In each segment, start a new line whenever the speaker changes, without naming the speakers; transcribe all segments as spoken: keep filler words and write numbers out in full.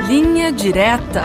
Linha Direta.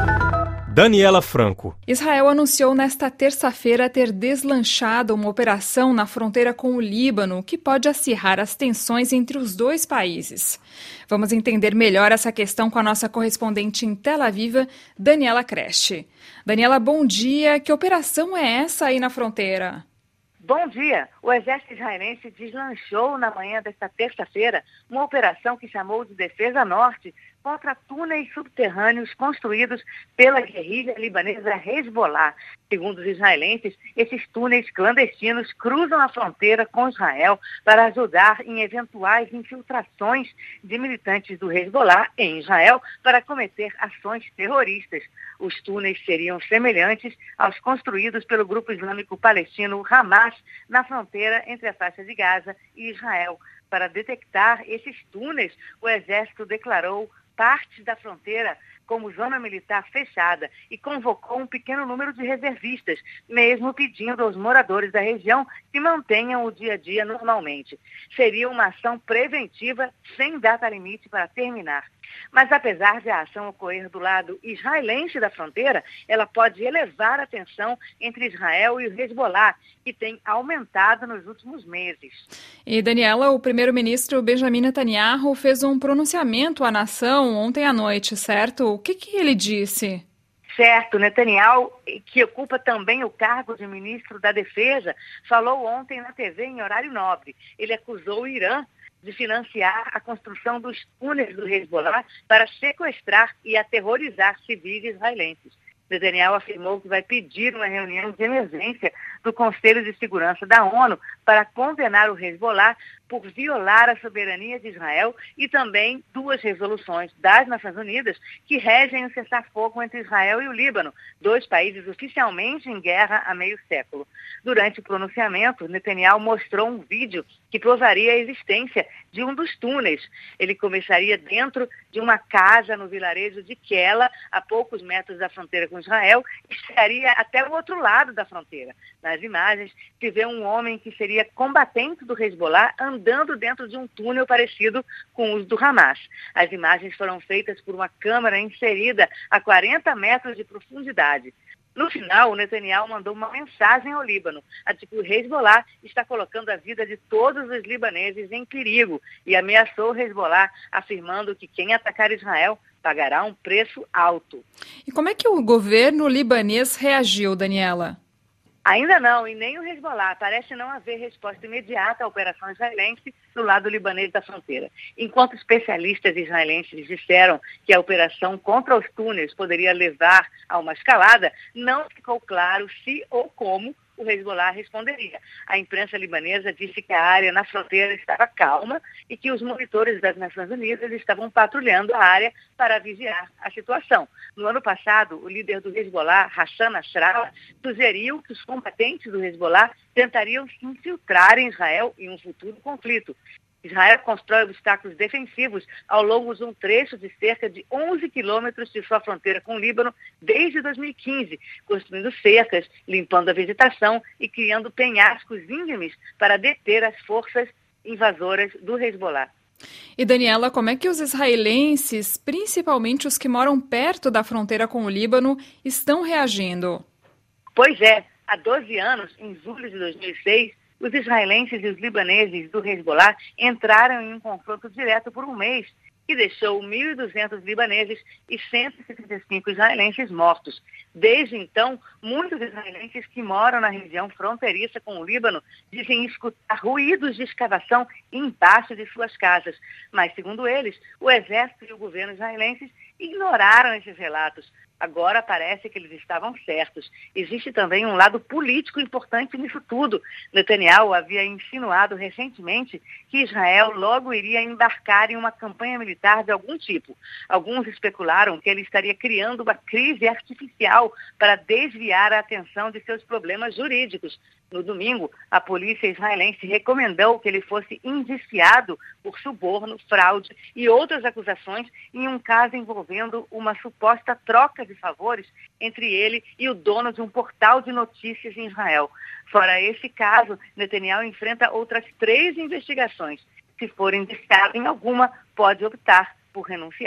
Daniela Franco.
Israel anunciou nesta terça-feira ter deslanchado uma operação na fronteira com o Líbano que pode acirrar as tensões entre os dois países. Vamos entender melhor essa questão com a nossa correspondente em Tel Aviv, Daniela Creche. Daniela, bom dia. Que operação é essa aí na fronteira?
Bom dia! O exército israelense deslanchou na manhã desta terça-feira uma operação que chamou de Defesa Norte contra túneis subterrâneos construídos pela guerrilha libanesa Hezbollah. Segundo os israelenses, esses túneis clandestinos cruzam a fronteira com Israel para ajudar em eventuais infiltrações de militantes do Hezbollah em Israel para cometer ações terroristas. Os túneis seriam semelhantes aos construídos pelo grupo islâmico palestino Hamas na fronteira entre a faixa de Gaza e Israel. Para detectar esses túneis, o exército declarou partes da fronteira como zona militar fechada e convocou um pequeno número de reservistas, mesmo pedindo aos moradores da região que mantenham o dia a dia normalmente. Seria uma ação preventiva sem data limite para terminar. Mas apesar de a ação ocorrer do lado israelense da fronteira, ela pode elevar a tensão entre Israel e o Hezbollah, que tem aumentado nos últimos meses.
E, Daniela, o primeiro-ministro Benjamin Netanyahu fez um pronunciamento à nação ontem à noite, certo? O que, que ele disse?
Certo, Netanyahu, que ocupa também o cargo de ministro da Defesa, falou ontem na T V em horário nobre. Ele acusou o Irã de financiar a construção dos túneis do Hezbollah para sequestrar e aterrorizar civis israelenses. Netanyahu afirmou que vai pedir uma reunião de emergência do Conselho de Segurança da ONU para condenar o Hezbollah por violar a soberania de Israel e também duas resoluções das Nações Unidas que regem o cessar-fogo entre Israel e o Líbano, dois países oficialmente em guerra há meio século. Durante o pronunciamento, Netanyahu mostrou um vídeo que provaria a existência de um dos túneis. Ele começaria dentro de uma casa no vilarejo de Kela, a poucos metros da fronteira com Israel, e chegaria até o outro lado da fronteira. Nas imagens, se vê um homem que seria combatente do Hezbollah andando dentro de um túnel parecido com os do Hamas. As imagens foram feitas por uma câmera inserida a quarenta metros de profundidade. No final, o Netanyahu mandou uma mensagem ao Líbano, a de que o Hezbollah está colocando a vida de todos os libaneses em perigo e ameaçou o Hezbollah, afirmando que quem atacar Israel pagará um preço alto.
E como é que o governo libanês reagiu, Daniela?
Ainda não, e nem o Hezbollah. Parece não haver resposta imediata à operação israelense do lado libanês da fronteira. Enquanto especialistas israelenses disseram que a operação contra os túneis poderia levar a uma escalada, não ficou claro se ou como o Hezbollah responderia. A imprensa libanesa disse que a área na fronteira estava calma e que os monitores das Nações Unidas estavam patrulhando a área para vigiar a situação. No ano passado, o líder do Hezbollah, Hassan Nasrallah, sugeriu que os combatentes do Hezbollah tentariam se infiltrar em Israel em um futuro conflito. Israel constrói obstáculos defensivos ao longo de um trecho de cerca de onze quilômetros de sua fronteira com o Líbano desde dois mil e quinze, construindo cercas, limpando a vegetação e criando penhascos íngremes para deter as forças invasoras do Hezbollah.
E, Daniela, como é que os israelenses, principalmente os que moram perto da fronteira com o Líbano, estão reagindo?
Pois é, há doze anos, em julho de dois mil e seis, os israelenses e os libaneses do Hezbollah entraram em um confronto direto por um mês, que deixou mil e duzentos libaneses e cento e setenta e cinco israelenses mortos. Desde então, muitos israelenses que moram na região fronteiriça com o Líbano dizem escutar ruídos de escavação embaixo de suas casas. Mas, segundo eles, o exército e o governo israelenses ignoraram esses relatos. Agora parece que eles estavam certos. Existe também um lado político importante nisso tudo. Netanyahu havia insinuado recentemente que Israel logo iria embarcar em uma campanha militar de algum tipo. Alguns especularam que ele estaria criando uma crise artificial para desviar a atenção de seus problemas jurídicos. No domingo, a polícia israelense recomendou que ele fosse indiciado por suborno, fraude e outras acusações em um caso envolvendo uma suposta troca de favores entre ele e o dono de um portal de notícias em Israel. Fora esse caso, Netanyahu enfrenta outras três investigações. Se for indiciado em alguma, pode optar por renunciar.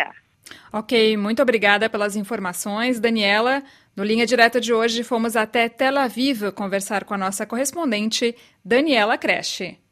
Ok, muito obrigada pelas informações, Daniela. No Linha Direta de hoje, fomos até Tel Aviv conversar com a nossa correspondente, Daniela Creche.